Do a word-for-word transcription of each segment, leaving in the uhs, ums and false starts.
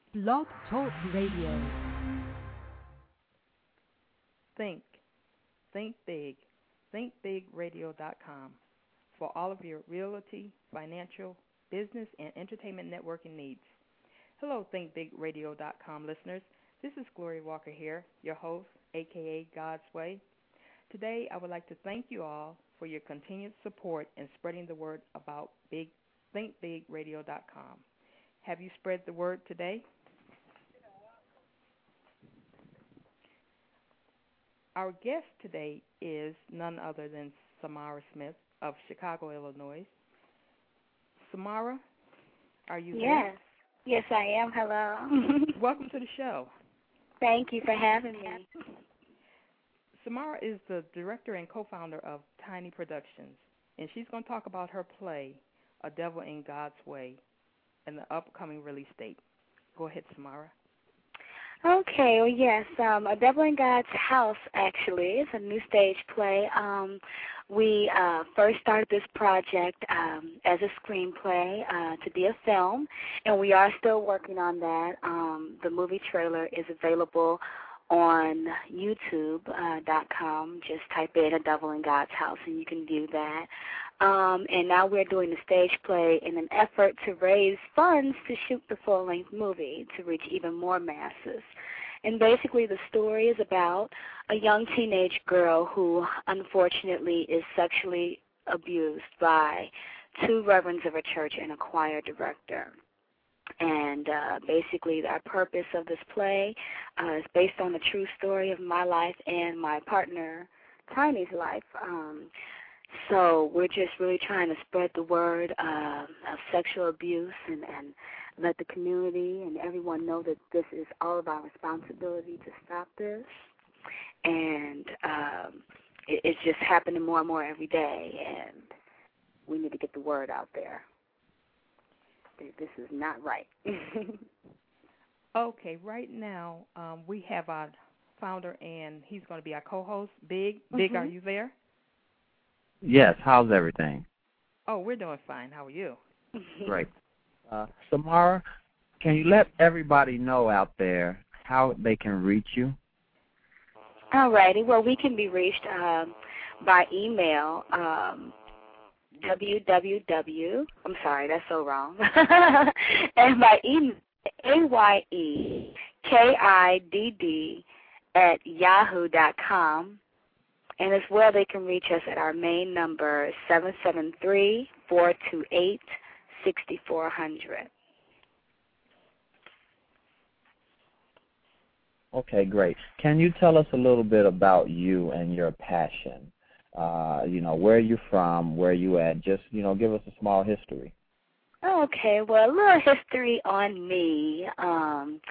Blog Talk Radio. Think. Think big. think big radio dot com for all of your realty, financial, business, and entertainment networking needs. Hello, think big radio dot com listeners. This is Gloria Walker here, your host, a k a. God's Way. Today, I would like to thank you all for your continued support in spreading the word about big, think big radio dot com. Have you spread the word today? Our guest today is none other than Samara Smith of Chicago, Illinois. Samara, are you there? Yes. Yes, I am. Hello. Welcome to the show. Thank you for having me. Samara is the director and co-founder of Tiny Productions, and she's going to talk about her play, A Devil in God's Way, and the upcoming release date. Go ahead, Samara. Okay, well, yes, um, A Devil in God's House, actually, is a new stage play. Um, we uh, first started this project um, as a screenplay uh, to be a film, and we are still working on that. Um, the movie trailer is available on YouTube dot com. Just type in A Devil in God's House, and you can view that. Um, and now we're doing the stage play in an effort to raise funds to shoot the full-length movie to reach even more masses. And basically the story is about a young teenage girl who unfortunately is sexually abused by two reverends of a church and a choir director. And uh, basically our purpose of this play uh, is based on the true story of my life and my partner Tiny's life. Um, So we're just really trying to spread the word uh, of sexual abuse and, and let the community and everyone know that this is all of our responsibility to stop this. And um, it, it's just happening more and more every day, and we need to get the word out there. This is not right. Okay, right now um, we have our founder, and he's going to be our co-host, Big. Big, mm-hmm. Are you there? Yes, how's everything? Oh, we're doing fine. How are you? Great. Uh, Samara, can you let everybody know out there how they can reach you? All righty. Well, we can be reached um, by email, um, www. I'm sorry, that's so wrong. And by email, A Y E K I D D at yahoo dot com. And as well, they can reach us at our main number, seven seven three, four two eight, six four zero zero. Okay, great. Can you tell us a little bit about you and your passion? Uh, you know, where are you from, where are you at? Just, you know, give us a small history. Okay, well, a little history on me. Um,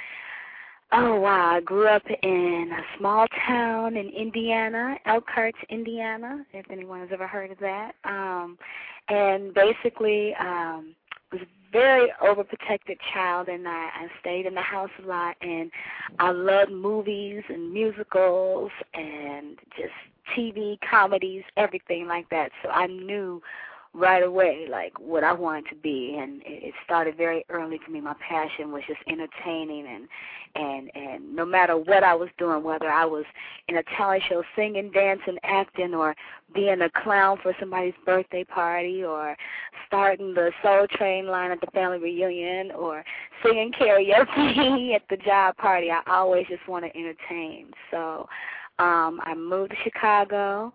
Oh, wow. I grew up in a small town in Indiana, Elkhart, Indiana, if anyone has ever heard of that. Um, and basically um, was a very overprotected child, and I, I stayed in the house a lot, and I loved movies and musicals and just T V, comedies, everything like that. So I knew right away, like, what I wanted to be, and it started very early for me. My passion was just entertaining, and and and no matter what I was doing, whether I was in a talent show singing, dancing, acting, or being a clown for somebody's birthday party, or starting the Soul Train line at the family reunion, or singing karaoke at the job party, I always just wanted to entertain. So um, I moved to Chicago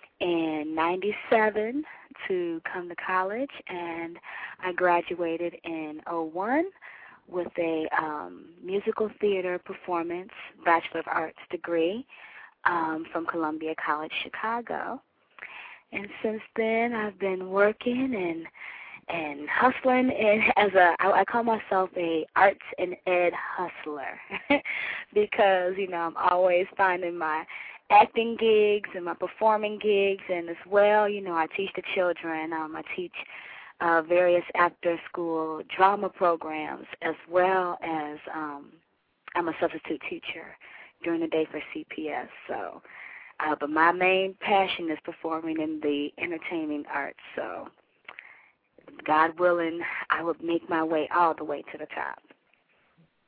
in ninety-seven to come to college, and I graduated in oh one with a um, musical theater performance Bachelor of Arts degree um, from Columbia College, Chicago. And since then, I've been working and and hustling, and as a I, I call myself a arts and ed hustler because you know I'm always finding my acting gigs and my performing gigs, and as well, you know, I teach the children. Um, I teach uh, various after school drama programs, as well as um, I'm a substitute teacher during the day for C P S. So, uh, but my main passion is performing in the entertaining arts. So, God willing, I would make my way all the way to the top.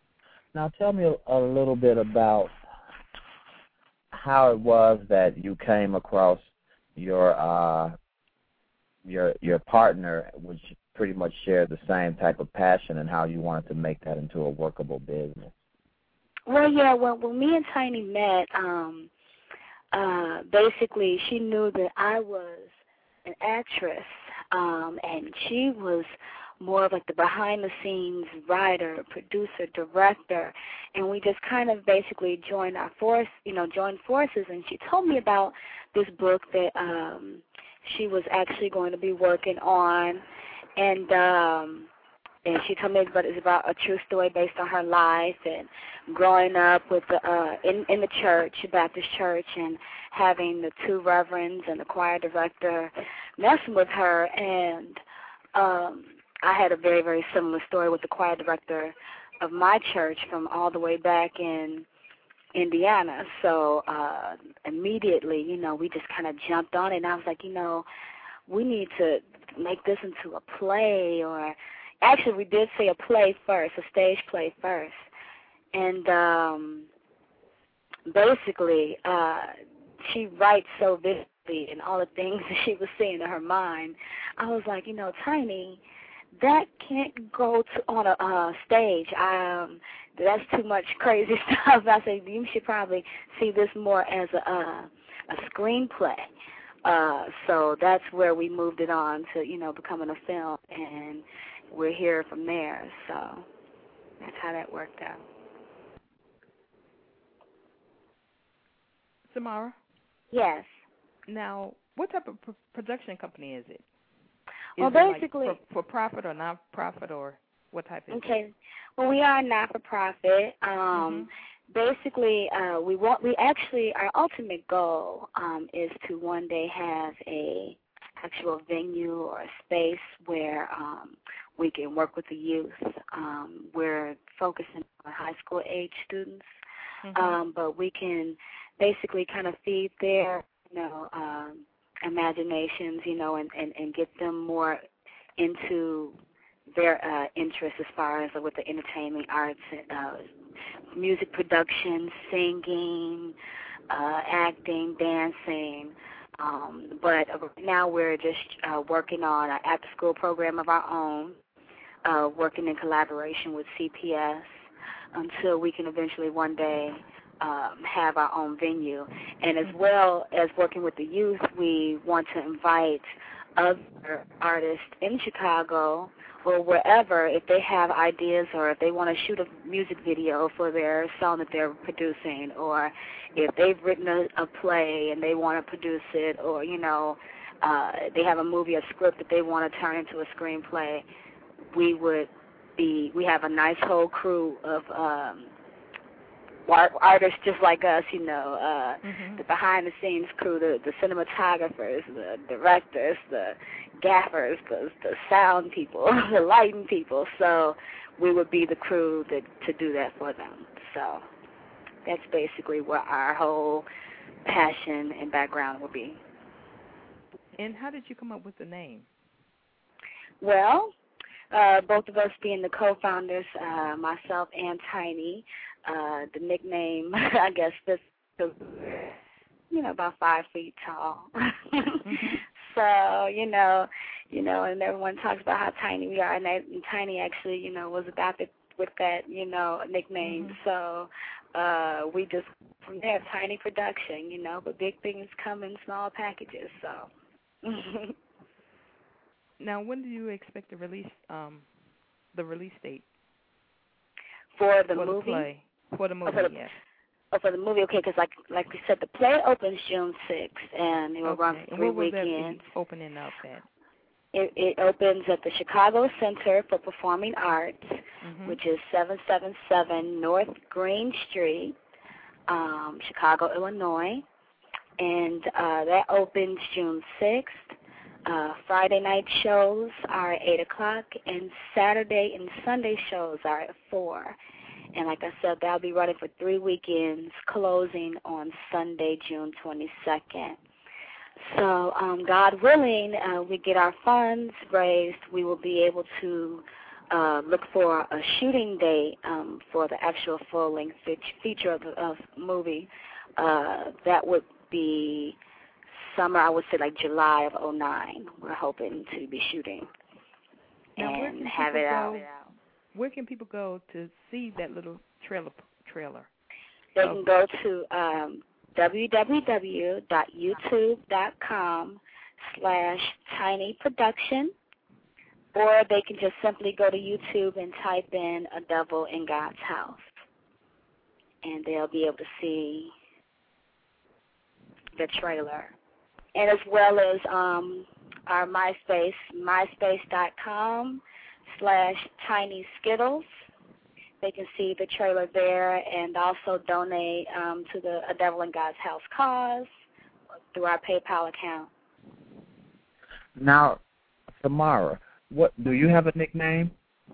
Now tell me a, a little bit about how it was that you came across your uh, your your partner, which pretty much shared the same type of passion, and how you wanted to make that into a workable business. Well, yeah, well, when me and Tiny met, um, uh, basically she knew that I was an actress, um, and she was more of like the behind-the-scenes writer, producer, director, and we just kind of basically joined our force, you know, joined forces, and she told me about this book that um, she was actually going to be working on, and um, and she told me about it's about a true story based on her life and growing up with the uh, in in the church, Baptist church, and having the two reverends and the choir director messing with her, and um, I had a very very similar story with the choir director of my church from all the way back in Indiana. So uh, immediately, you know, we just kind of jumped on it, and I was like, you know, we need to make this into a play, or actually we did say a play first, a stage play first. And um, basically uh, she writes so vividly, and all the things that she was seeing in her mind, I was like, you know, Tiny, that can't go to, on a uh, stage. Um, that's too much crazy stuff. I said, you should probably see this more as a, uh, a screenplay. Uh, so that's where we moved it on to, you know, becoming a film, and we're here from there. So that's how that worked out. Samara? Yes. Now, what type of pr- production company is it? Is well, it basically, like for, for profit or non-profit, or what type is okay. it? Okay. Well, we are not-for-profit. Um, mm-hmm. Basically, uh, we want. We actually, our ultimate goal um, is to one day have a actual venue or a space where um, we can work with the youth. Um, we're focusing on high school age students, mm-hmm. um, but we can basically kind of feed their, you know, um, imaginations, you know, and, and, and get them more into their uh, interests as far as uh, with the entertainment, arts, uh, music production, singing, uh, acting, dancing. Um, but right now we're just uh, working on an after-school program of our own, uh, working in collaboration with C P S until we can eventually one day um, have our own venue. And as well as working with the youth, we want to invite other artists in Chicago or wherever, if they have ideas or if they want to shoot a music video for their song that they're producing, or if they've written a, a play and they want to produce it, or, you know, uh, they have a movie, a script that they want to turn into a screenplay, we would be, we have a nice whole crew of um, artists just like us, you know, uh, mm-hmm. the behind-the-scenes crew, the, the cinematographers, the directors, the gaffers, the, the sound people, the lighting people. So we would be the crew that, to do that for them. So that's basically what our whole passion and background will be. And how did you come up with the name? Well, uh, both of us being the co-founders, uh, myself and Tiny, Uh, the nickname, I guess, this, you know, about five feet tall. mm-hmm. So, you know, you know, and everyone talks about how tiny we are, and, that, and Tiny actually, you know, was adopted with that, you know, nickname. Mm-hmm. So uh, we just, from there, Tiny Production, you know, but big things come in small packages, so. Now, when do you expect to release um, the release date? For the for movie? The play. For the movie, oh, for the, yes. Oh, for the movie, okay, because like like we said, the play opens June sixth, and it will okay. run for three and what weekends. That be opening up at? It, it opens at the Chicago Center for Performing Arts, mm-hmm. which is seven seven seven North Green Street, um, Chicago, Illinois. And uh, that opens June sixth. Uh, Friday night shows are at eight o'clock, and Saturday and Sunday shows are at four. And like I said, that'll be running for three weekends, closing on Sunday, June twenty-second. So, um, God willing, uh, we get our funds raised, we will be able to uh, look for a shooting date um, for the actual full-length feature of the of movie. Uh, that would be summer, I would say like July of oh nine. We're hoping to be shooting now, and have it out. Go, where can people go to see that little trailer? trailer? They oh. can go to um, w w w dot youtube dot com slash tiny production, or they can just simply go to YouTube and type in A Devil in God's House, and they'll be able to see the trailer. And as well as um, our MySpace, myspace.com slash Tiny Skittles. They can see the trailer there and also donate um, to the A Devil in God's House cause through our PayPal account. Now, Samara, what do you have a nickname?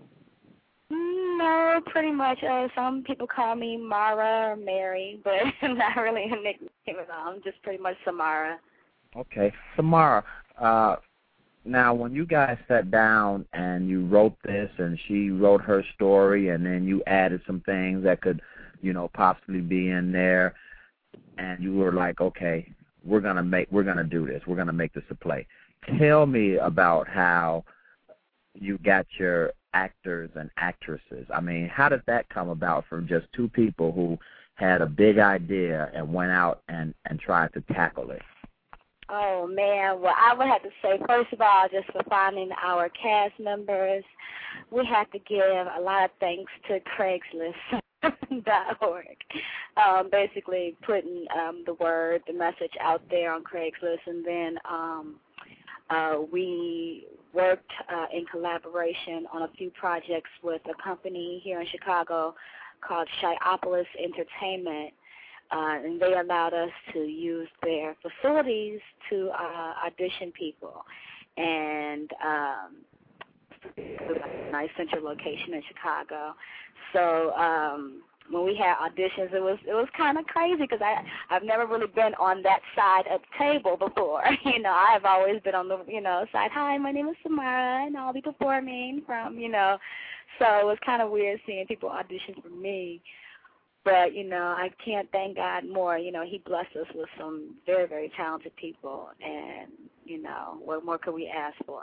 No, pretty much. Uh, some people call me Mara or Mary, but not really a nickname at all. I'm just pretty much Samara. Okay. Samara, uh, now when you guys sat down and you wrote this and she wrote her story and then you added some things that could, you know, possibly be in there, and you were like, okay, we're going to make, we're going to do this. We're going to make this a play. Tell me about how you got your actors and actresses. I mean, how did that come about from just two people who had a big idea and went out and, and tried to tackle it? Oh, man. Well, I would have to say, first of all, just for finding our cast members, we have to give a lot of thanks to Craigslist dot org. Um, basically putting um, the word, the message out there on Craigslist, and then um, uh, we worked uh, in collaboration on a few projects with a company here in Chicago called Shiopolis Entertainment, uh, and they allowed us to use their facilities to uh, audition people. And um, it was a nice central location in Chicago. So um, when we had auditions, it was it was kind of crazy because I I've never really been on that side of the table before. You know, I've always been on the you know side. Hi, my name is Samara, and I'll be performing from you know. So it was kind of weird seeing people audition for me. But, you know, I can't thank God more. You know, he blessed us with some very, very talented people. And, you know, what more could we ask for?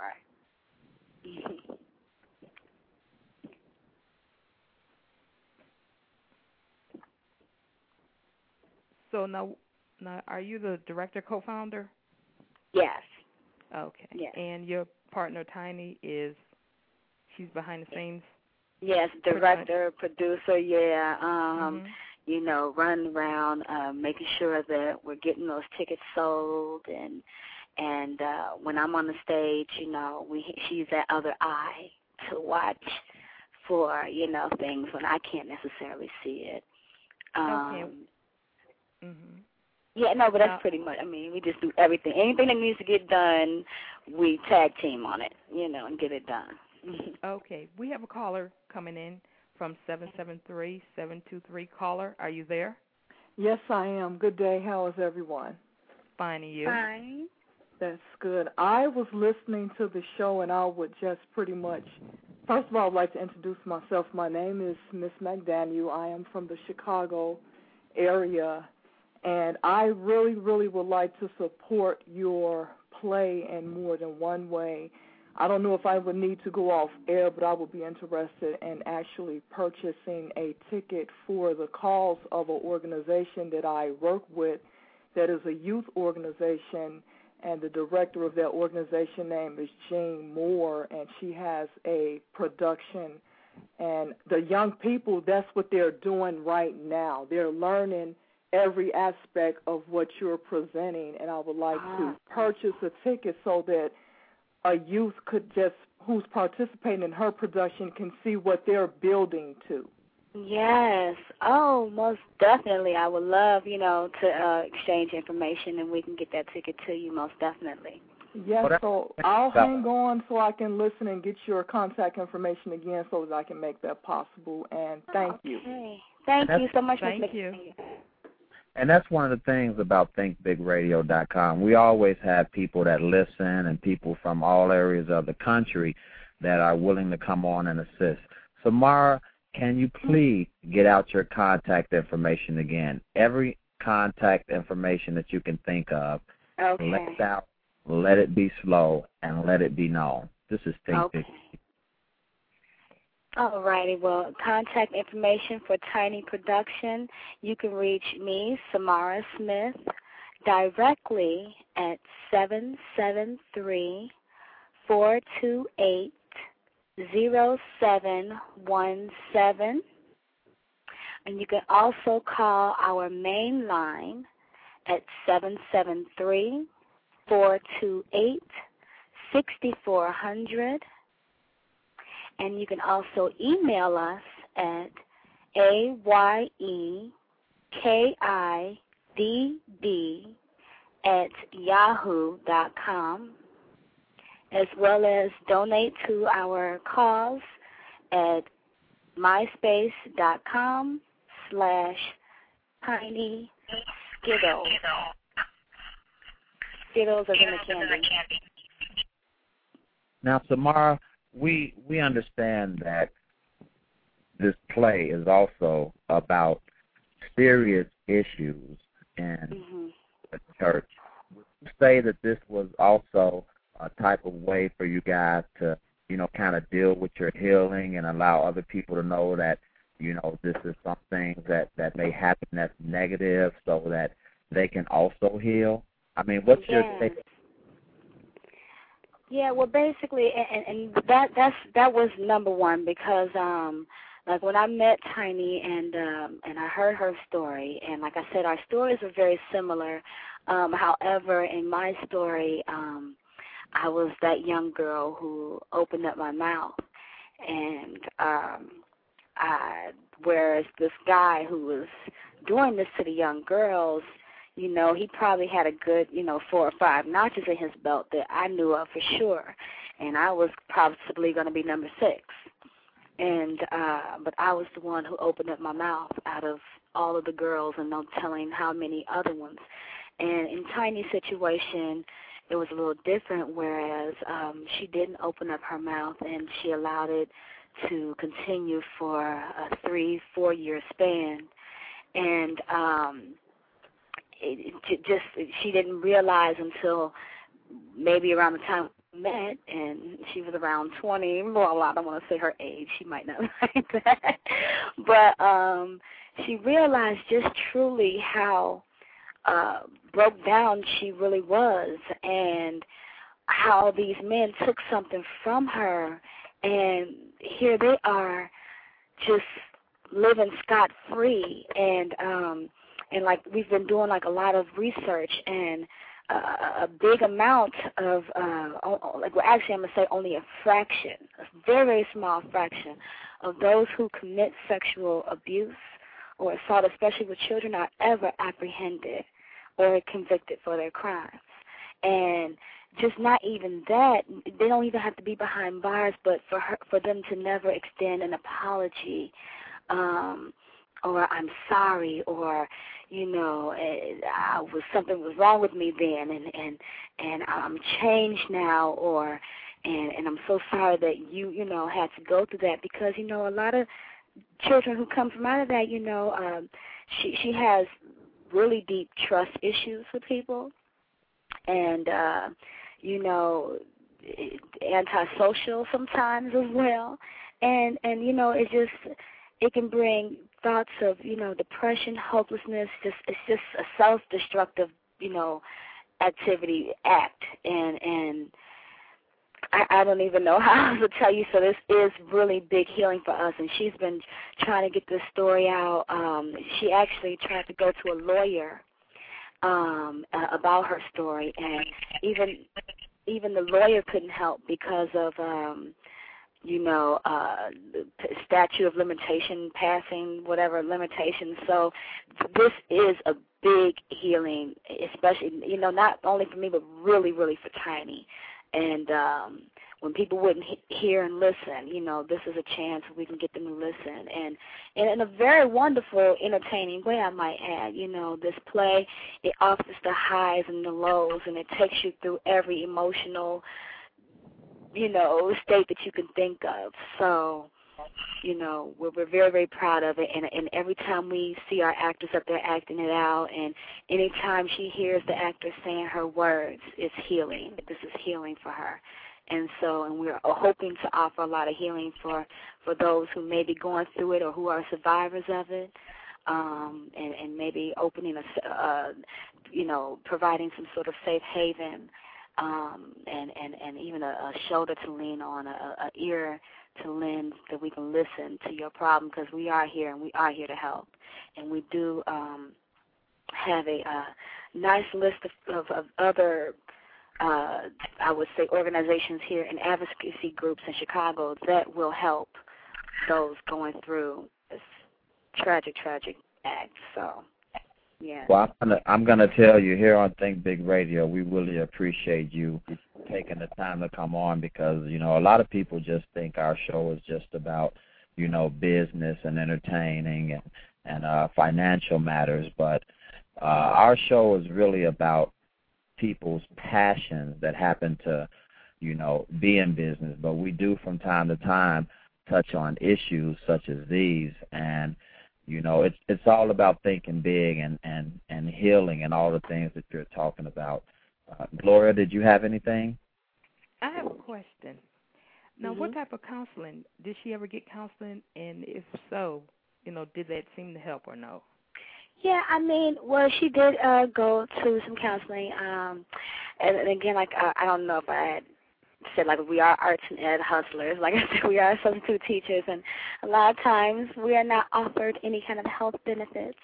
So now, now, are you the director, co-founder? Yes. Okay. Yes. And your partner, Tiny, is, she's behind the scenes? Yes, director, producer, yeah. Um, mm-hmm. You know, running around uh, making sure that we're getting those tickets sold, and and uh, when I'm on the stage, you know, we she's that other eye to watch for you know things when I can't necessarily see it. Um, okay. Mhm. Yeah, no, but that's now, pretty much. I mean, we just do everything. Anything that needs to get done, we tag team on it, you know, and get it done. Okay. We have a caller coming in from seven seven three, seven two three. Caller, are you there? Yes, I am. Good day. How is everyone? Fine, and you? Fine. That's good. I was listening to the show, and I would just pretty much, first of all, I'd like to introduce myself. My name is Miss McDaniel. I am from the Chicago area, and I really, really would like to support your play in more than one way. I don't know if I would need to go off air, but I would be interested in actually purchasing a ticket for the cause of an organization that I work with that is a youth organization, and the director of that organization name is Jean Moore, and she has a production. And the young people, that's what they're doing right now. They're learning every aspect of what you're presenting, and I would like to purchase a ticket so that a youth could just, who's participating in her production, can see what they're building to. Yes. Oh, most definitely. I would love, you know, to uh, exchange information, and we can get that ticket to you, most definitely. Yes, so I'll hang on so I can listen and get your contact information again so that I can make that possible, and thank okay. you. Thank you so much. Thank you. And that's one of the things about think big radio dot com. We always have people that listen and people from all areas of the country that are willing to come on and assist. Samara, can you please get out your contact information again? Every contact information that you can think of. Okay. Let it out, let it be slow, and let it be known. This is Think Okay. Big. All righty. Well, contact information for Tiny Production. You can reach me, Samara Smith, directly at seven seven three, four two eight, zero seven one seven. And you can also call our main line at seven seven three, four two eight, six four zero zero. And you can also email us at A Y E K I D D at yahoo dot com, as well as donate to our cause at myspace.com slash tiny skittles. Skittles are in the candy. Now, Samara, we we understand that this play is also about serious issues in Mm-hmm. the church. Would you say that this was also a type of way for you guys to, you know, kind of deal with your healing and allow other people to know that, you know, this is something that, that may happen that's negative so that they can also heal? I mean, what's your Yes. take? Yeah, well, basically, and, and that that's that was number one because, um, like when I met Tiny and um, and I heard her story, and like I said, our stories are very similar. Um, however, in my story, um, I was that young girl who opened up my mouth, and um, I, whereas this guy who was doing this to the young girls, you know, he probably had a good, you know, four or five notches in his belt that I knew of for sure. And I was possibly going to be number six. And, uh, but I was the one who opened up my mouth out of all of the girls and no telling how many other ones. And in Tiny's situation, it was a little different, whereas um, she didn't open up her mouth and she allowed it to continue for a three, four-year span. And, um, It, it just she didn't realize until maybe around the time we met, and she was around twenty. Well, I don't want to say her age; she might not like that. But um, she realized just truly how uh, broke down she really was, and how these men took something from her, and here they are, just living scot-free, and um, And, like, we've been doing, like, a lot of research, and uh, a big amount of, uh, like, well, actually, I'm going to say only a fraction, a very, very small fraction of those who commit sexual abuse or assault, especially with children, are ever apprehended or convicted for their crimes. And just not even that, they don't even have to be behind bars, but for her, for them to never extend an apology, um, or I'm sorry, or, you know, I was something was wrong with me then, and and and I'm changed now, or and and I'm so sorry that you you know had to go through that, because you know a lot of children who come from out of that, you know, um, she she has really deep trust issues with people, and uh, you know, antisocial sometimes as well, and and you know it just it can bring thoughts of, you know, depression, hopelessness. Just it's just a self-destructive, you know, activity act, and and I, I don't even know how to tell you. So this is really big healing for us, and she's been trying to get this story out. Um, she actually tried to go to a lawyer um, uh, about her story, and even even the lawyer couldn't help because of. Um, you know, uh, statute of limitation passing, whatever limitations. So this is a big healing, especially, you know, not only for me, but really, really for Tiny. And um, when people wouldn't he- hear and listen, you know, this is a chance we can get them to listen. And, and in a very wonderful, entertaining way, I might add. You know, this play, it offers the highs and the lows, and it takes you through every emotional you know, state that you can think of. So, you know, we're, we're very, very proud of it. And, and every time we see our actors up there acting it out, and anytime she hears the actor saying her words, it's healing. This is healing for her. And so, and we're hoping to offer a lot of healing for, for those who may be going through it or who are survivors of it, um, and, and maybe opening a, uh, you know, providing some sort of safe haven, um, and, and, and even a, a shoulder to lean on, a, a ear to lend that we can listen to your problem, because we are here and we are here to help. And we do um, have a uh, nice list of, of, of other Uh, I would say organizations here and advocacy groups in Chicago that will help those going through this tragic, tragic act. So, yeah. Well, I'm gonna, I'm gonna tell you here on Think Big Radio, we really appreciate you taking the time to come on, because, you know, a lot of people just think our show is just about, you know, business and entertaining and, and uh, financial matters, but uh, our show is really about people's passions that happen to, you know, be in business. But we do from time to time touch on issues such as these, and, you know, it's it's all about thinking big and, and, and healing and all the things that you're talking about. Uh, Gloria, did you have anything? I have a question. Now, mm-hmm. what type of counseling? Did she ever get counseling? And if so, you know, did that seem to help or no? Yeah, I mean, well, she did uh, go to some counseling, um, and, and again, like I, I don't know if I had said, like, we are arts and ed hustlers. Like I said, we are substitute teachers, and a lot of times we are not offered any kind of health benefits.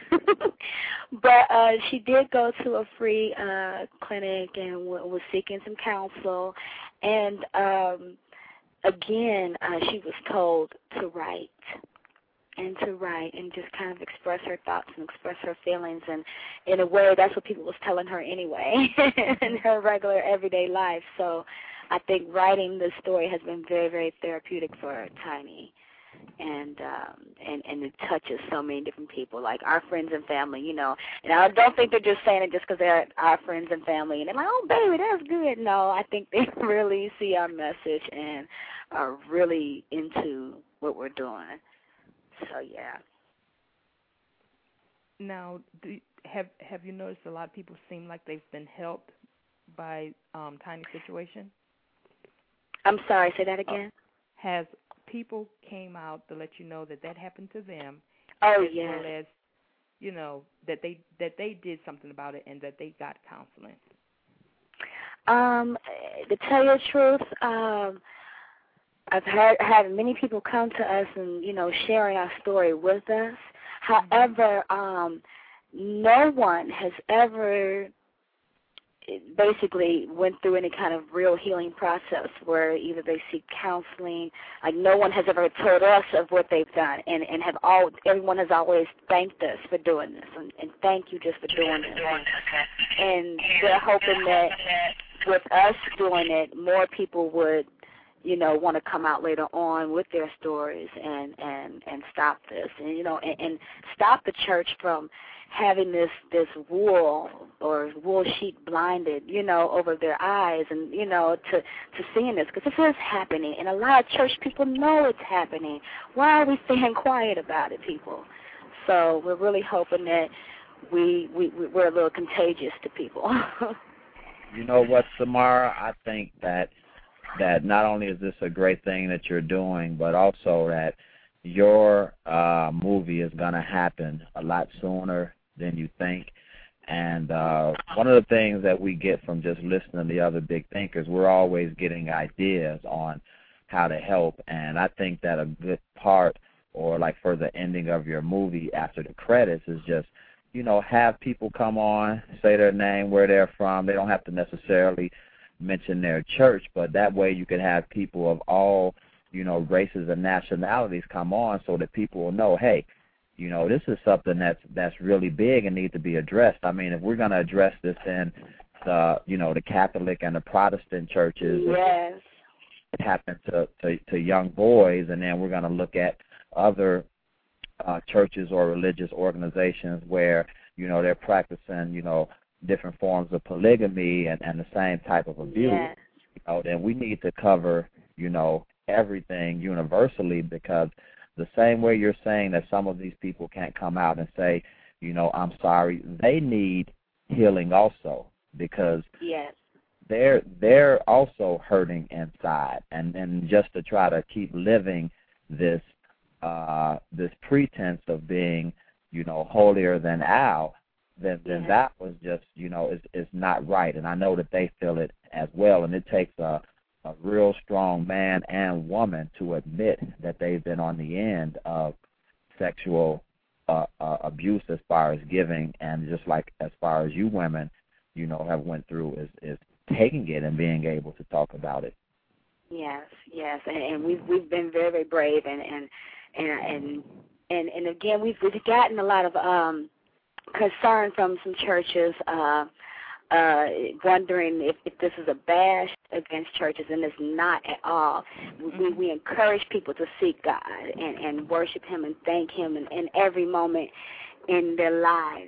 But uh, she did go to a free uh, clinic and w- was seeking some counsel, and um, again, uh, she was told to write. And to write and just kind of express her thoughts and express her feelings. And in a way, that's what people was telling her anyway in her regular everyday life. So I think writing this story has been very, very therapeutic for Tiny. And, um, and and it touches so many different people, like our friends and family, you know. And I don't think they're just saying it just because they're our friends and family. And they're like, oh, baby, that's good. No, I think they really see our message and are really into what we're doing. So, yeah. Now, do, have have you noticed a lot of people seem like they've been helped by um, Tiny's situation? I'm sorry, say that again? Uh, has people came out to let you know that that happened to them? Oh, as yeah. well as, you know, that they that they did something about it and that they got counseling? Um, to tell you the truth, um, I've had, had many people come to us and, you know, sharing our story with us. However, um, no one has ever basically went through any kind of real healing process where either they seek counseling. Like, no one has ever told us of what they've done, and, and have all, everyone has always thanked us for doing this, and, and thank you just for doing this. And they're hoping that with us doing it, more people would, you know, want to come out later on with their stories and, and, and stop this, and, you know, and, and stop the church from having this, this wool or wool sheet blinded, you know, over their eyes and, you know, to, to seeing this, because this is happening, and a lot of church people know it's happening. Why are we staying quiet about it, people? So we're really hoping that we, we, we're a little contagious to people. You know what, Samara, I think that that not only is this a great thing that you're doing, but also that your uh, movie is going to happen a lot sooner than you think. And uh, one of the things that we get from just listening to the other big thinkers, we're always getting ideas on how to help. And I think that a good part, or like for the ending of your movie after the credits, is just, you know, have people come on, say their name, where they're from. They don't have to necessarily mention their church, but that way you can have people of all, you know, races and nationalities come on so that people will know, hey, you know, this is something that's that's really big and needs to be addressed. I mean, if we're going to address this in the, you know, the Catholic and the Protestant churches, yes, it happened to, to, to young boys, and then we're going to look at other uh, churches or religious organizations where, you know, they're practicing, you know, different forms of polygamy and, and the same type of abuse. Yes. know, then we need to cover, you know, everything universally, because the same way you're saying that some of these people can't come out and say, you know, I'm sorry, they need healing also, because yes. they're they're also hurting inside, and, and just to try to keep living this uh, this pretense of being, you know, holier than Al, then then yes. that was just, you know, is is not right, and I know that they feel it as well, and it takes a a real strong man and woman to admit that they've been on the end of sexual uh, uh, abuse as far as giving, and just like as far as you women, you know, have went through is is taking it and being able to talk about it. Yes, yes, and, and we've we've been very, very brave, and and and and and, and again, we've we've gotten a lot of um, concern from some churches, uh, uh, wondering if, if this is a bash against churches, and it's not at all. We we encourage people to seek God and, and worship Him and thank Him in, in every moment in their lives.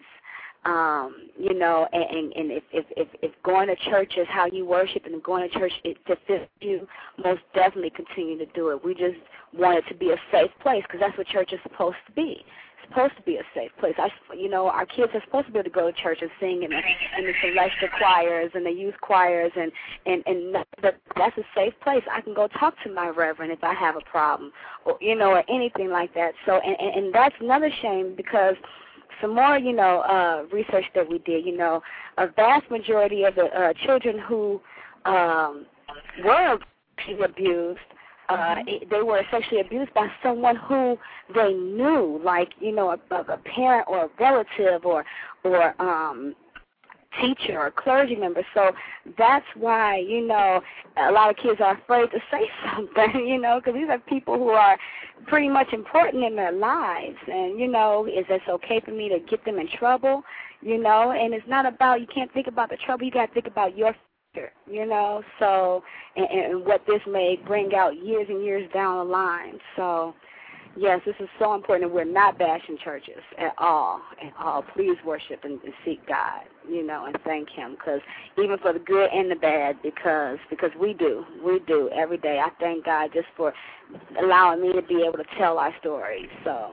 Um, you know, and, and if, if, if, if going to church is how you worship and going to church it fulfills you, most definitely continue to do it. We just want it to be a safe place, because that's what church is supposed to be. It's supposed to be a safe place. I, you know, our kids are supposed to be able to go to church and sing in the, in the celestial choirs and the youth choirs, and, and, and that, that's a safe place. I can go talk to my reverend if I have a problem, or, you know, or anything like that. So, and, and, and that's another shame, because some more, you know, uh, research that we did, you know, a vast majority of the uh, children who um, were abused, uh, it, they were sexually abused by someone who they knew, like, you know, a, a parent or a relative or or um, teacher or clergy member. So that's why, you know, a lot of kids are afraid to say something, you know, because these are people who are pretty much important in their lives. And, you know, is this okay for me to get them in trouble, you know? And it's not about, you can't think about the trouble, you got to think about your future, you know? So, and, and what this may bring out years and years down the line. So, yes, this is so important, and we're not bashing churches at all, at all. Please worship and, and seek God, you know, and thank Him, because even for the good and the bad, because because we do, we do every day. I thank God just for allowing me to be able to tell our stories. So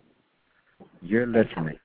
you're listening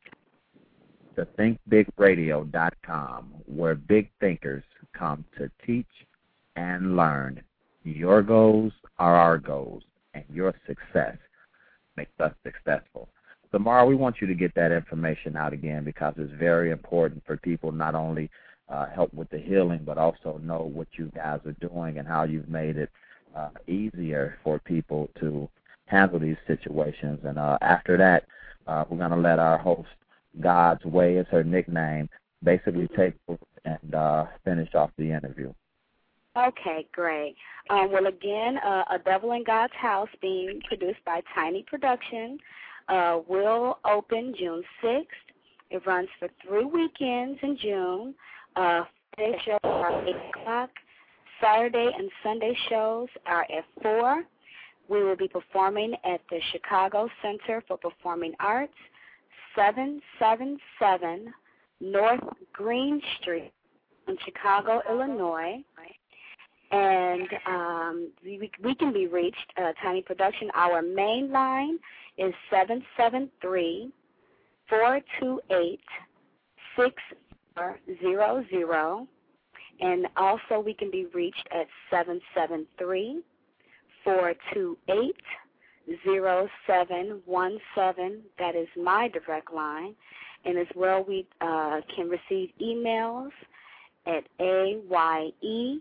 to think big radio dot com, where big thinkers come to teach and learn. Your goals are our goals, and your success makes us successful. So, Mara, we want you to get that information out again, because it's very important for people not only uh, help with the healing, but also know what you guys are doing and how you've made it uh, easier for people to handle these situations. And uh, after that, uh, we're going to let our host, God's Way is her nickname, basically take and uh, finish off the interview. Okay, great. Um, well, again, uh, A Devil in God's House, being produced by Tiny Production, uh, will open June sixth. It runs for three weekends in June. Uh, Friday shows are at eight o'clock. Saturday and Sunday shows are at four. We will be performing at the Chicago Center for Performing Arts, seven seven seven North Green Street in Chicago, Illinois. And um, we, we can be reached, uh, Tiny Production. Our main line is seven seven three, four two eight, six four zero zero. And also we can be reached at seven seven three, four two eight, zero seven one seven. That is my direct line. And as well, we uh, can receive emails at A Y E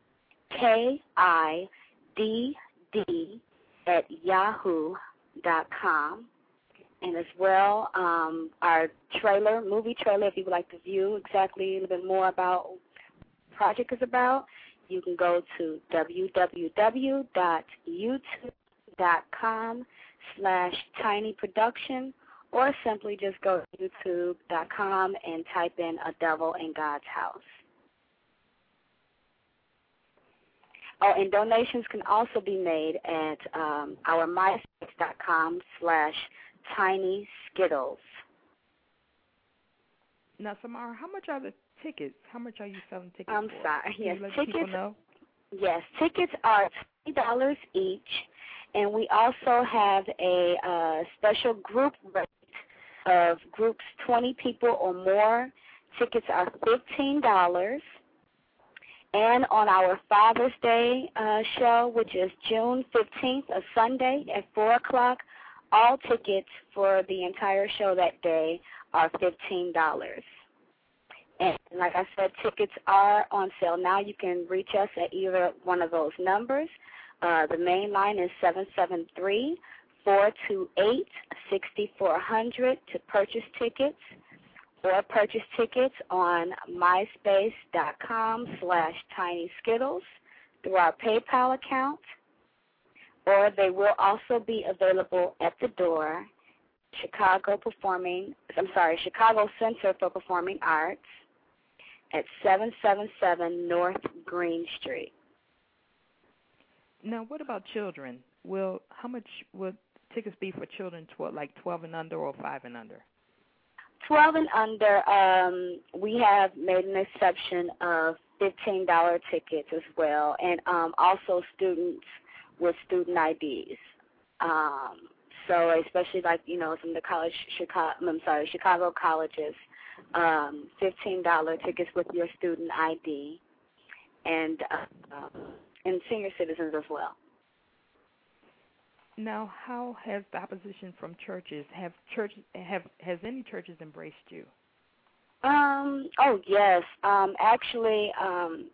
K I D D at yahoo dot com. And as well, um, our trailer, movie trailer, if you would like to view exactly a little bit more about what the project is about, you can go to w w w dot youtube dot com slash tiny production, or simply just go to youtube dot com and type in A Devil in God's House. Oh, and donations can also be made at um, our myspace dot com slash tiny skittles. Now, Samara, how much are the tickets? How much are you selling tickets I'm for? sorry. Can Yes, you let tickets. people know? Yes, tickets are twenty dollars each, and we also have a uh, special group rate of groups twenty people or more. Tickets are fifteen dollars. And on our Father's Day uh, show, which is June fifteenth, a Sunday at four o'clock, all tickets for the entire show that day are fifteen dollars. And like I said, tickets are on sale now. You can reach us at either one of those numbers. Uh, the main line is seven seven three, four two eight, six four zero zero to purchase tickets, or purchase tickets on myspace.com slash tinyskittles through our PayPal account, or they will also be available at the door, Chicago Performing, I'm sorry, Chicago Center for Performing Arts at seven seven seven North Green Street. Now, what about children? Will how much would tickets be for children, tw- like twelve and under or five and under? twelve and under, um, we have made an exception of fifteen dollars tickets as well, and um, also students with student I Ds. Um, so especially like, you know, some of the college, Chicago, I'm sorry, Chicago colleges, um, fifteen dollars tickets with your student I D, and uh, and senior citizens as well. Now, how has the opposition from churches, have church have has any churches embraced you? Um. Oh yes. Um. Actually, um,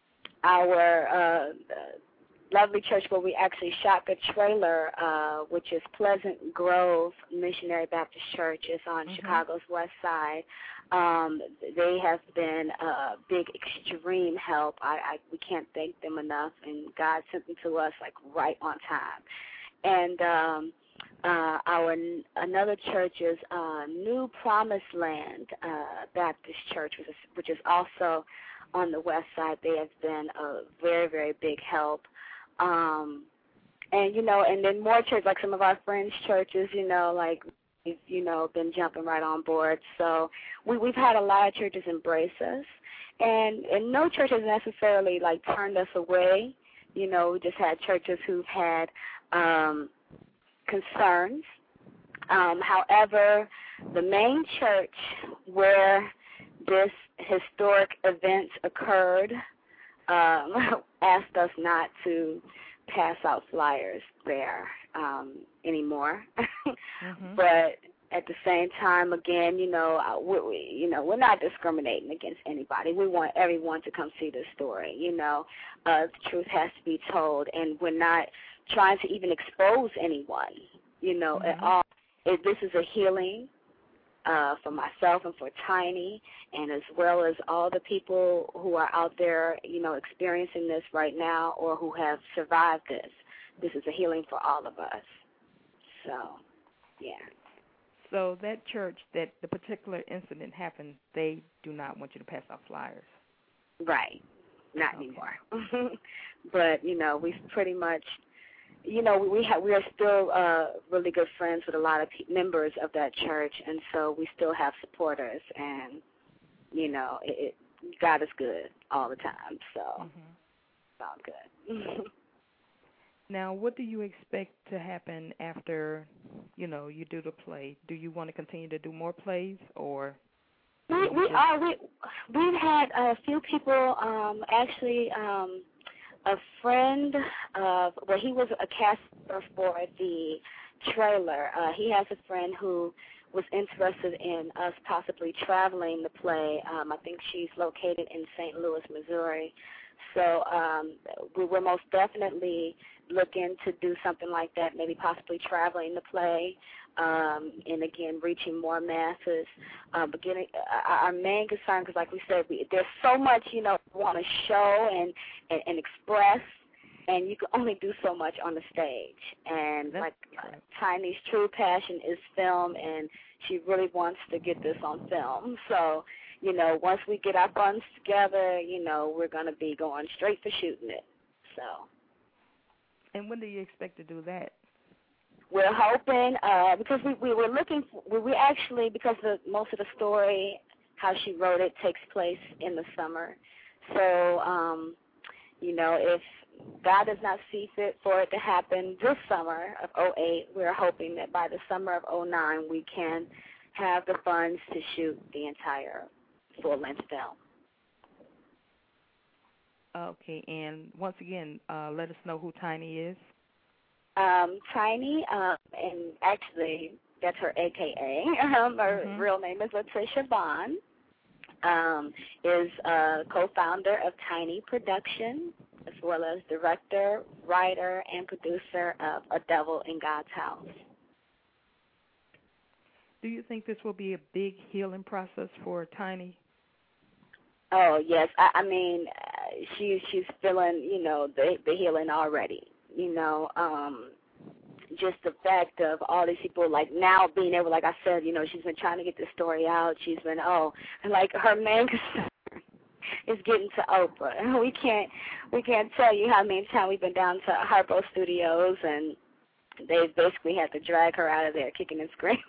our uh, lovely church where we actually shot the trailer, uh, which is Pleasant Grove Missionary Baptist Church, is on mm-hmm. Chicago's west side. Um, they have been a big, extreme help. I, I we can't thank them enough, and God sent them to us like right on time. And um, uh, our another church is uh, New Promised Land uh, Baptist Church, which is, which is also on the west side. They have been a very, very big help. Um, and, you know, and then more churches, like some of our friends' churches, you know, like, you know, been jumping right on board. So we, we've had a lot of churches embrace us. And, and no church has necessarily, like, turned us away. You know, we just had churches who've had um, concerns. Um, however, the main church where this historic event occurred um, asked us not to pass out flyers there um, anymore. mm-hmm. But at the same time, again, you know, we, we, you know, we're not discriminating against anybody. We want everyone to come see this story. You know, uh, the truth has to be told, and we're not trying to even expose anyone. You know, mm-hmm. at all. It, this is a healing uh, for myself and for Tiny, and as well as all the people who are out there, you know, experiencing this right now or who have survived this. This is a healing for all of us. So, yeah. So that church, that the particular incident happened, they do not want you to pass out flyers. Right. Not okay. anymore. But, you know, we've pretty much, you know, we have, we are still uh, really good friends with a lot of pe- members of that church, and so we still have supporters, and, you know, it, it, God is good all the time, so mm-hmm. it's all good. Now, what do you expect to happen after, you know, you do the play? Do you want to continue to do more plays, or? We we are we we've had a few people um, actually. Um, a friend of well, he was a caster for the trailer. Uh, he has a friend who was interested in us possibly traveling the play. Um, I think she's located in Saint Louis, Missouri. So um, we were most definitely looking to do something like that, maybe possibly traveling the play, um, and again reaching more masses. Uh, but getting uh, our main concern, because like we said, we, there's so much you know we want to show and, and and express, and you can only do so much on the stage. And That's like uh, Tiny's true passion is film, and she really wants to get this on film. So. You know, once we get our funds together, you know, we're going to be going straight for shooting it. So. And when do you expect to do that? We're hoping, uh, because we, we were looking, for, we, we actually, because the, most of the story, how she wrote it, takes place in the summer. So, um, you know, if God does not see fit for it to happen this summer of oh eight, we're hoping that by the summer of oh nine we can have the funds to shoot the entire full-length film. Okay, and once again, uh, let us know who Tiny is. Um, Tiny, um, and actually that's her A K A. Um, her mm-hmm. real name is Latricia Bond. Um, is a co-founder of Tiny Production, as well as director, writer, and producer of A Devil in God's House. Do you think this will be a big healing process for Tiny? Oh, yes. I, I mean, uh, she, she's feeling, you know, the, the healing already. You know, um, just the fact of all these people, like, now being able, like I said, you know, she's been trying to get this story out. She's been, oh, and, like, her main concern is getting to Oprah. We can't, we can't tell you how many times we've been down to Harpo Studios, and they basically had to drag her out of there kicking and screaming.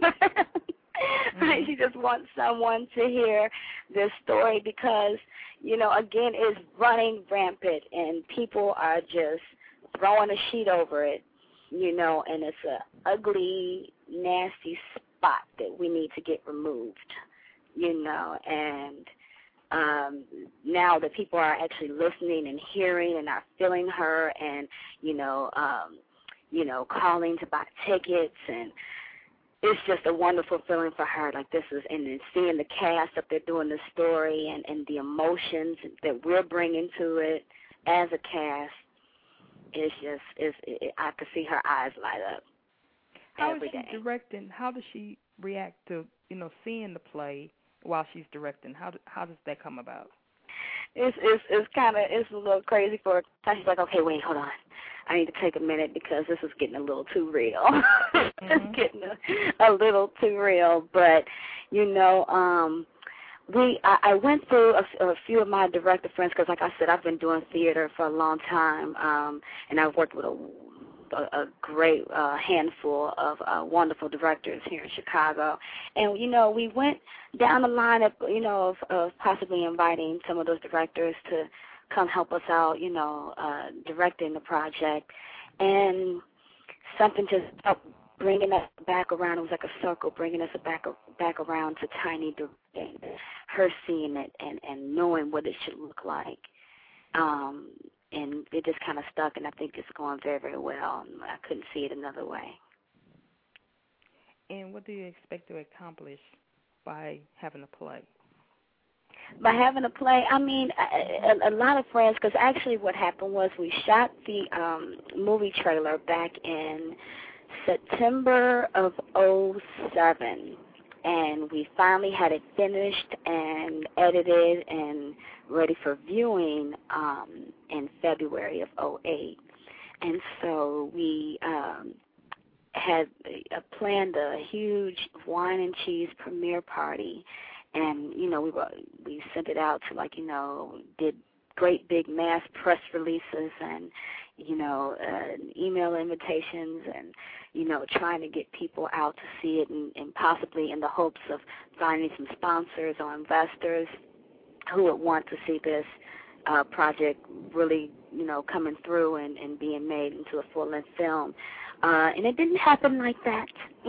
Mm-hmm. She just wants someone to hear this story because, you know, again, it's running rampant, and people are just throwing a sheet over it, you know, and it's a ugly, nasty spot that we need to get removed, you know, and um, now that people are actually listening and hearing and are feeling her and, you know, um, you know, calling to buy tickets, and it's just a wonderful feeling for her. Like, this is, and then seeing the cast up there doing the story and, and the emotions that we're bringing to it as a cast, it's just, it's, it, I could see her eyes light up. How every is she day. directing? How does she react to, you know, seeing the play while she's directing? How do, how does that come about? It's it's it's kind of it's a little crazy for her. She's like, okay, wait, hold on. I need to take a minute because this is getting a little too real. Mm-hmm. It's getting a, a little too real. But you know, um, we I, I went through a, a few of my director friends because, like I said, I've been doing theater for a long time, um, and I've worked with a A, a great uh, handful of uh, wonderful directors here in Chicago. And, you know, we went down the line of, you know, of, of possibly inviting some of those directors to come help us out, you know, uh, directing the project. And something just felt bringing us back around. It was like a circle bringing us back back around to Tiny directing, her seeing it and, and knowing what it should look like. Um And it just kind of stuck, and I think it's going very, very well. I couldn't see it another way. And what do you expect to accomplish by having a play? By having a play, I mean, a, a lot of friends, because actually what happened was we shot the um, movie trailer back in September of oh seven, and we finally had it finished and edited and ready for viewing um, in February of oh eight. And so we um, had uh, planned a huge wine and cheese premiere party, and, you know, we were, we sent it out to, like, you know, did great big mass press releases and, you know, uh, email invitations and, you know, trying to get people out to see it, and, and possibly in the hopes of finding some sponsors or investors who would want to see this uh, project really, you know, coming through and, and being made into a full-length film. Uh, and it didn't happen like that.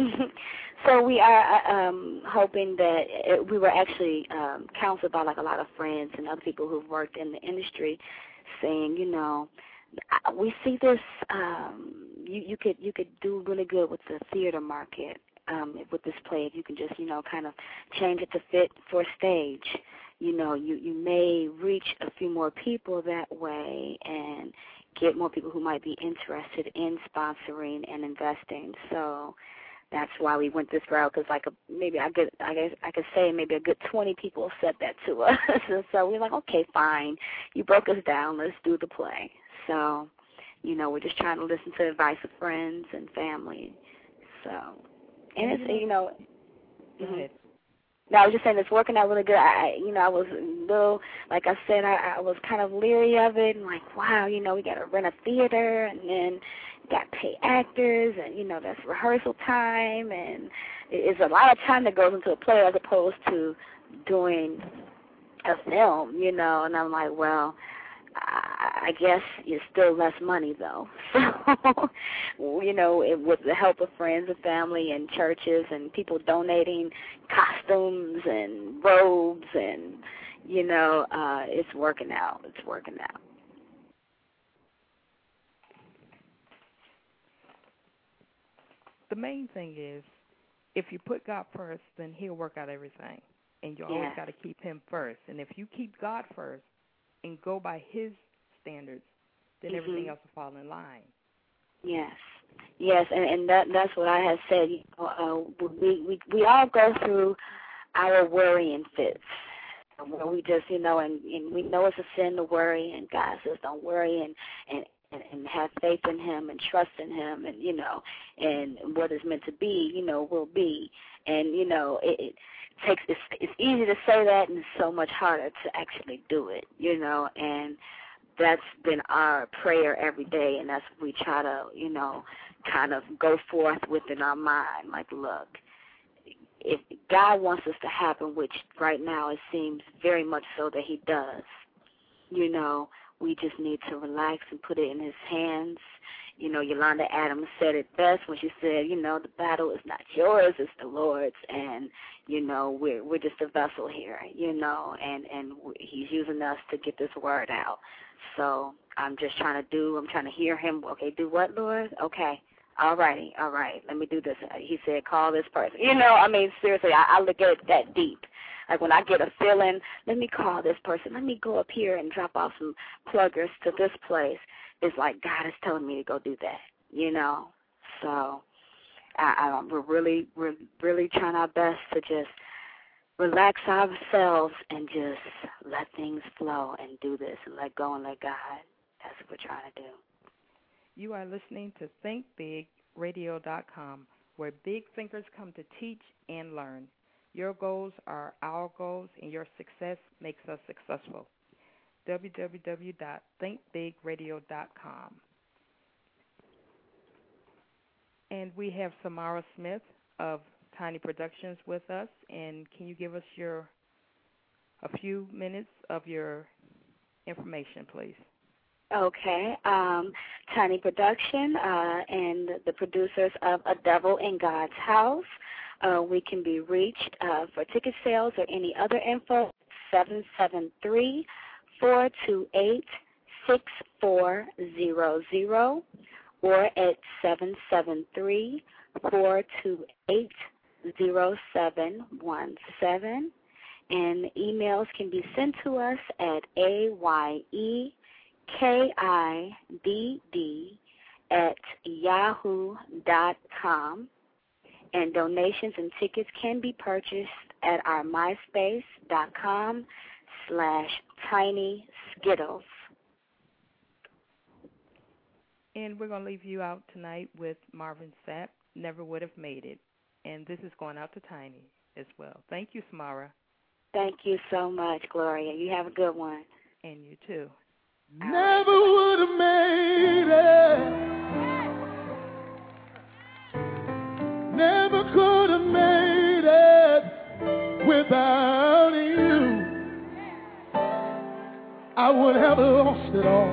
So we are um, hoping that it, we were actually um, counseled by, like, a lot of friends and other people who've worked in the industry, saying, you know, we see this. Um, you, you could you could do really good with the theater market um, with this play if you can just, you know, kind of change it to fit for stage. You know, you, you may reach a few more people that way and get more people who might be interested in sponsoring and investing. So that's why we went this route, because like a, maybe I could I guess I could say maybe a good twenty people said that to us. And so we're like, okay, fine, you broke us down, let's do the play. So, you know, we're just trying to listen to the advice of friends and family. So, and it's, you know, go ahead. No, I was just saying it's working out really good. I, you know, I was a little, like I said, I, I was kind of leery of it, and like, wow, you know, we got to rent a theater, and then got to pay actors, and, you know, that's rehearsal time, and it's a lot of time that goes into a play as opposed to doing a film, you know, and I'm like, well, I, I guess it's still less money, though. So, you know, it, with the help of friends and family and churches and people donating costumes and robes and, you know, uh, it's working out. It's working out. The main thing is, if you put God first, then he'll work out everything. And you always Yeah. got to keep him first. And if you keep God first and go by his standards, then mm-hmm. everything else will fall in line. Yes. Yes, and, and that that's what I have said. You know, uh, we, we, we all go through our worrying fits, where we just, you know, and, and we know it's a sin to worry, and God says don't worry, and, and, and, and have faith in him and trust in him, and, you know, and what is meant to be, you know, will be. And, you know, it, it takes, it's, it's easy to say that, and it's so much harder to actually do it, you know, and that's been our prayer every day, and that's what we try to, you know, kind of go forth within our mind, like, look, if God wants this to happen, which right now it seems very much so that he does, you know, we just need to relax and put it in his hands. You know, Yolanda Adams said it best when she said, you know, the battle is not yours, it's the Lord's, and, you know, we're we're just a vessel here, you know, and, and he's using us to get this word out. So I'm just trying to do, I'm trying to hear him, okay, do what, Lord? Okay. All righty, all right, let me do this. He said, call this person. You know, I mean, seriously, I, I look at it that deep. Like when I get a feeling, let me call this person. Let me go up here and drop off some pluggers to this place. It's like God is telling me to go do that, you know. So I, I, we're really, we're really trying our best to just relax ourselves and just let things flow and do this and let go and let God. That's what we're trying to do. You are listening to think big radio dot com, where big thinkers come to teach and learn. Your goals are our goals, and your success makes us successful. w w w dot think big radio dot com. And we have Samara Smith of Tiny Productions with us. And can you give us your a few minutes of your information, please? Okay. Um, Tiny Production uh, and the producers of A Devil in God's House. Uh, we can be reached uh, for ticket sales or any other info, seven seven three, four two eight, six four zero zero or at seven seven three, four two eight, zero seven one seven. And emails can be sent to us at A Y E K I D D at yahoo dot com. And donations and tickets can be purchased at our myspace dot com slash tiny skittles. And we're going to leave you out tonight with Marvin Sapp, Never Would Have Made It. And this is going out to Tiny as well. Thank you, Samara. Thank you so much, Gloria. You have a good one. And you too. Never would have made it. Never could have made it without you. I would have lost it all.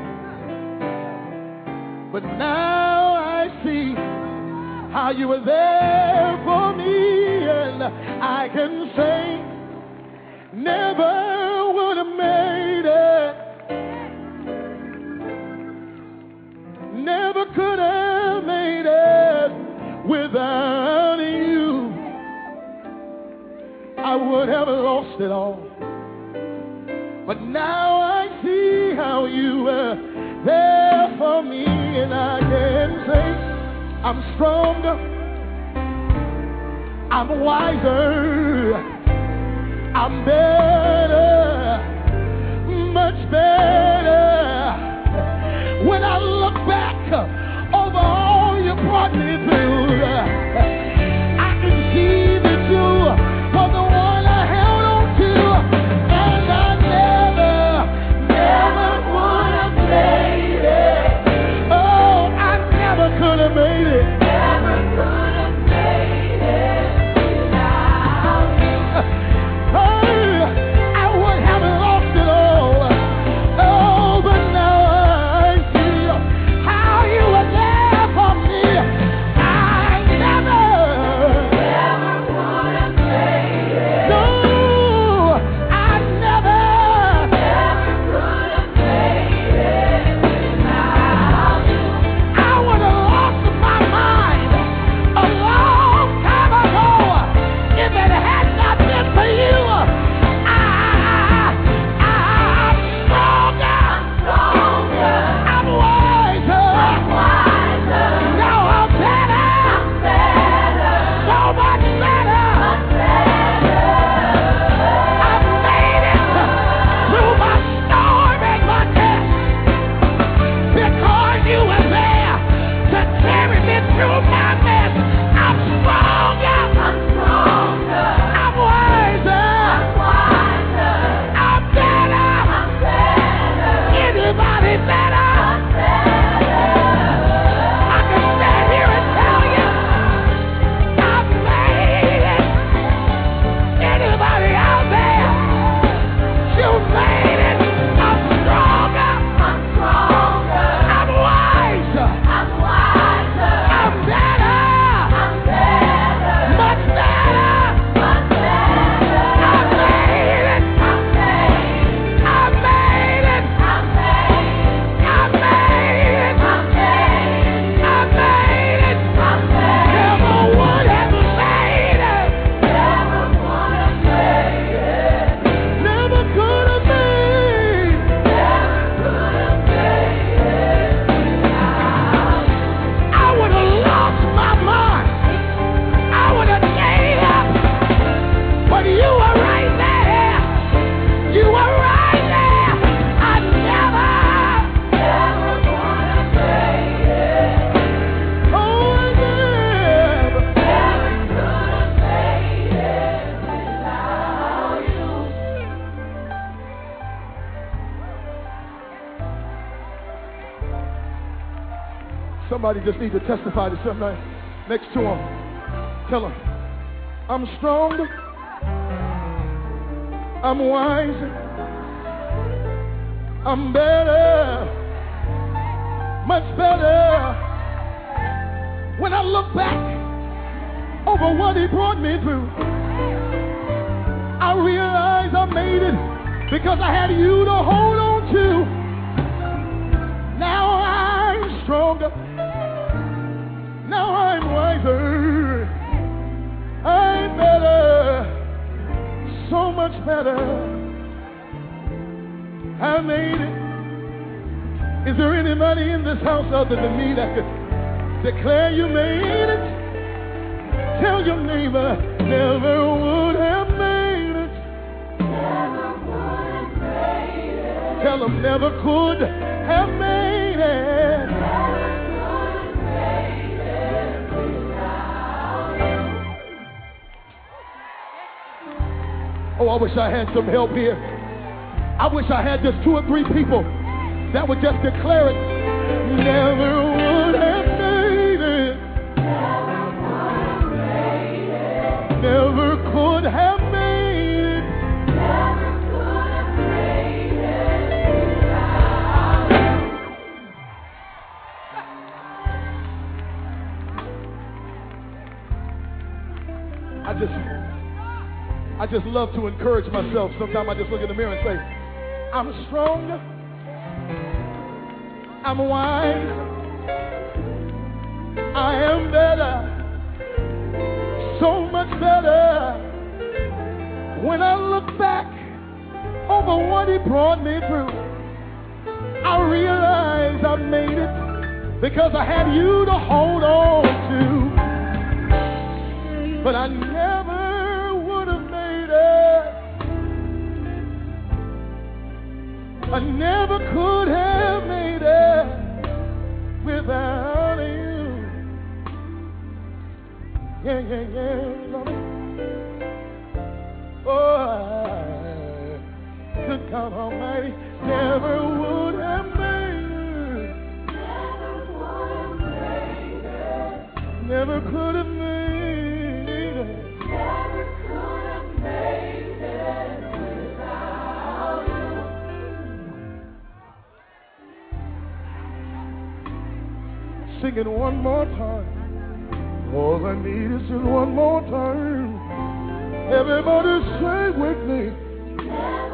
But now I see how you were there for me, and I can say never would have made it. Never could have made it without you. I would have lost it all. But now I see how you were there for me, and I can say I'm stronger, I'm wiser, I'm better, much better. When I look back over all you brought me through, I can see that you were the one I held on to, and I never, never would have made it. Oh, I never could have made it. Never could have made it without you. Oh, I would have lost it all. Oh, Somebody just need to testify to somebody next to him. Tell him, I'm stronger, I'm wiser, I'm better, much better. When I look back over what he brought me through, I realize I made it because I had you to hold on to. Now I'm stronger. Now I'm wiser. I'm better. So much better. I made it. Is there anybody in this house other than me that could declare you made it? Tell your neighbor, never would have made it. Never would have made it. Tell them, never could have made it. Never could have made it without you. Oh, I wish I had some help here. I wish I had just two or three people that would just declare it. Never would have made it. Never could have made it. Never could have made it without you. I just, I just love to encourage myself. Sometimes I just look in the mirror and say, I'm stronger, I'm wise, I am better. So much better. When I look back over what he brought me through, I realize I made it because I had you to hold on to. But I never would have made it. I never could have made it without you. Yeah, yeah, yeah, Lord. Oh, good God Almighty, never would have made it. Never would have made it. Never could have made it. Never could have made it without you. Sing it one more time. All I need is just one more time. Everybody say with me.